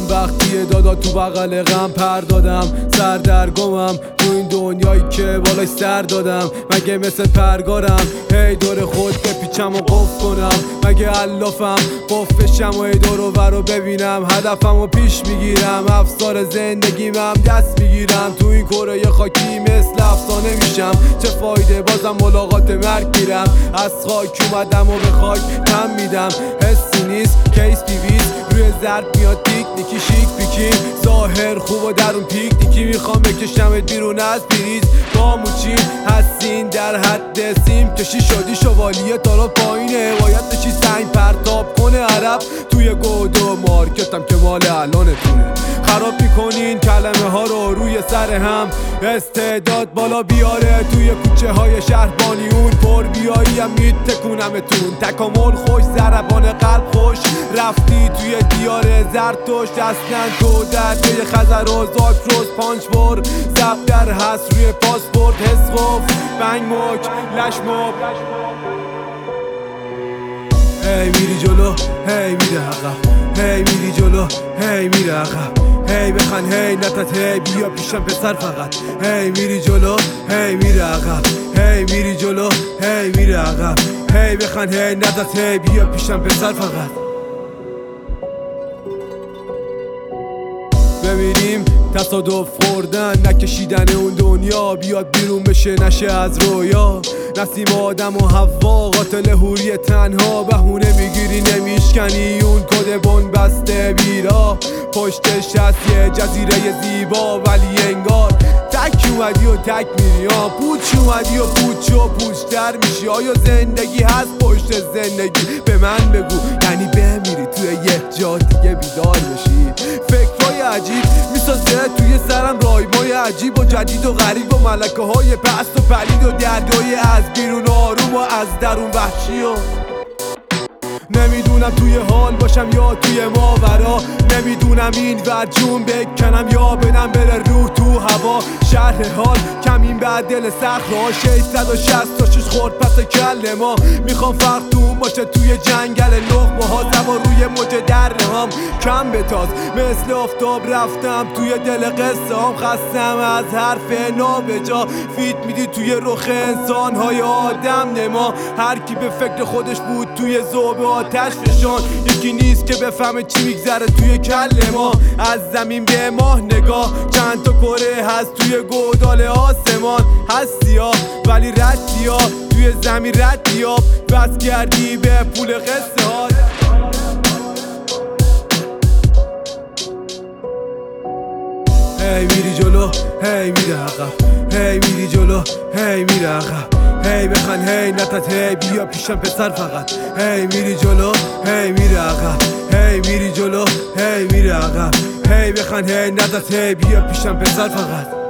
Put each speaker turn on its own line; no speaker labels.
وقتی دادا تو بغل غم پر دادم، سردرگمم تو این دنیایی که بالاش سر دادم. مگه مثل پرگارم هی دور خود بپیچم و قف کنم؟ مگه علافم قفشم و هی دور و ور رو ببینم؟ هدفم و پیش میگیرم، افسار زندگیمم دست میگیرم. تو این کره خاکی مثل افسانه میشم، چه فایده بازم ملاقات مرگ میرم. از خاک اومدم و به خاک تم میدم، حسی نیست کیس بیویز روی زرد میاد تیک نیکی شیک پیکی. ظاهر خوب و درون پیک نیکی، میخوام بکشمت بیرون از بریز. کاموچی هستین در حد سیم کشی، شدی شوالیه تارا پایینه، باید بشی سنگ پرتاب کنه عرب. توی گود و مارکتم که مال الانتونه، خراب میکنین کلمه ها رو روی سر هم. استعداد بالا بیاره توی کوچه های شهربانیون، پر بیایی هم میتکونمتون. تکامل خوش ضربان قلب خوش، رفتی توی دیار زرتشت. اصلا تو در توی خزر و زاکروز پانچ بر زب در هست روی پاسپورت. حسقف بنگ مک لشماب، هی میری جلو هی میره عقب، هی میری جلو هی میره عقب. هی بخن هی نتت هی بیا پیشم پسر فقط. هی میری جلو هی میره عقب، هی میری جلو هی میره عقب. هی بخن هی نتت هی بیا پیشم پسر فقط. ببینیم تصادف خوردن نکشیدن اون دنیا، بیاد بیرون بشه نشه از رویا. نسیم آدم و حوا قاتل حوری تنها، بهونه میگیری نمیشکنی اون کد بن بسته بیرا. پشتش هست یه جزیره زیبا ولی انگار تک اومدی و تک میری. پوچ اومدی و پوچ و پوچتر میشی. آیا زندگی هست پشت زندگی؟ به من بگو، یعنی بمیری توی یه جا دیگه بیدار بشی. فکرهای عجیب میسازه توی سرم، رایمای عجیب و جدید و غریب و ملکه های پست و پلید و دردای از بیرون آروم و از درون وحشی. و نمیدونم توی حال باشم یا توی ماورا، نمیدونم این ور جون بکنم یا بدم بره روح تو هوا. شهر حال کمین بعد دل صخره‌ها، 660 تا 6 خورد پس کل ما. میخوام فرق تو باشه توی جنگل نقمه ها، سوار روی موج دره هم کم بتاز. مثل آفتاب رفتم توی دل قصه هم، خستم از حرف نابجا. فیت میدی توی رخ انسان های آدم نما، هر کی به فکر خودش بود توی ذوب آتش فشان. یکی نیست که بفهمه چی میگذره توی کل ما. از زمین به ماه نگاه، چند تا کره هست توی گودال آسمان. هستی ها ولی ردی ها توی زمین ردی ها، بس کردی به پول قصه ها. هی میری جلو هی میره عقب، هی میری جلو هی میره عقب. هی بخن هی نتت هی بیا پیشم پسر فقط. هی میری جلو هی میره عقب، هی میری جلو هی میره عقب. هی بخن هی نتت هی بیا پیشم پسر فقط.